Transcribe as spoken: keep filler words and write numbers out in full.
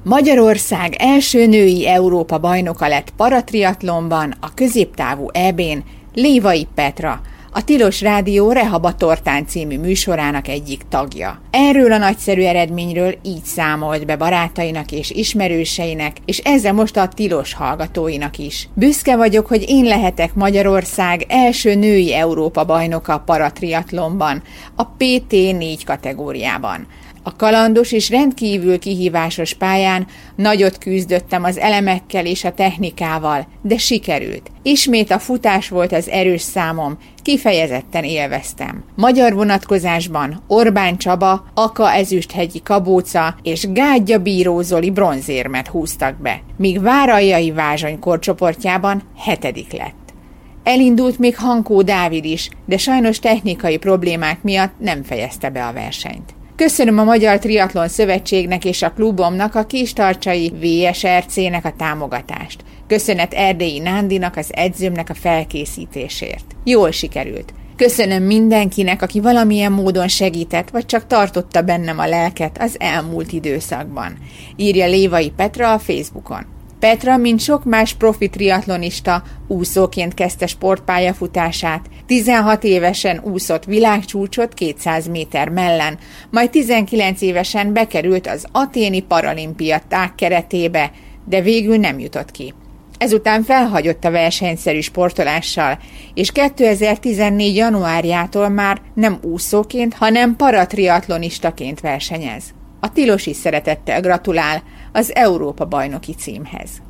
Magyarország első női Európa bajnoka lett paratriatlonban, a középtávú é bén Lévai Petra, a Tilos Rádió Rehabatortán című műsorának egyik tagja. Erről a nagyszerű eredményről így számolt be barátainak és ismerőseinek, és ezzel most a Tilos hallgatóinak is. Büszke vagyok, hogy én lehetek Magyarország első női Európa bajnoka paratriatlonban, a pé té négy kategóriában. A kalandos és rendkívül kihívásos pályán nagyot küzdöttem az elemekkel és a technikával, de sikerült. Ismét a futás volt az erős számom, kifejezetten élveztem. Magyar vonatkozásban Orbán Csaba, Aka Ezüsthegyi Kabóca és Gádja Bíró Zoli bronzérmet húztak be, míg Váraljai Vázsony korcsoportjában hetedik lett. Elindult még Hankó Dávid is, de sajnos technikai problémák miatt nem fejezte be a versenyt. Köszönöm a Magyar Triatlon Szövetségnek és a klubomnak, a Kistarcsai vé es er cé-nek a támogatást. Köszönet Erdélyi Nándinak, az edzőmnek a felkészítésért. Jól sikerült. Köszönöm mindenkinek, aki valamilyen módon segített, vagy csak tartotta bennem a lelket az elmúlt időszakban, írja Lévai Petra a Facebookon. Petra, mint sok más profi triatlonista, úszóként kezdte sportpályafutását, tizenhat évesen úszott világcsúcsot kétszáz méter mellen, majd tizenkilenc évesen bekerült az athéni paralimpia tág keretébe, de végül nem jutott ki. Ezután felhagyott a versenyszerű sportolással, és kétezer-tizennégy januárjától már nem úszóként, hanem paratriatlonistaként versenyez. A Tilos is szeretettel gratulál az Európa bajnoki címhez.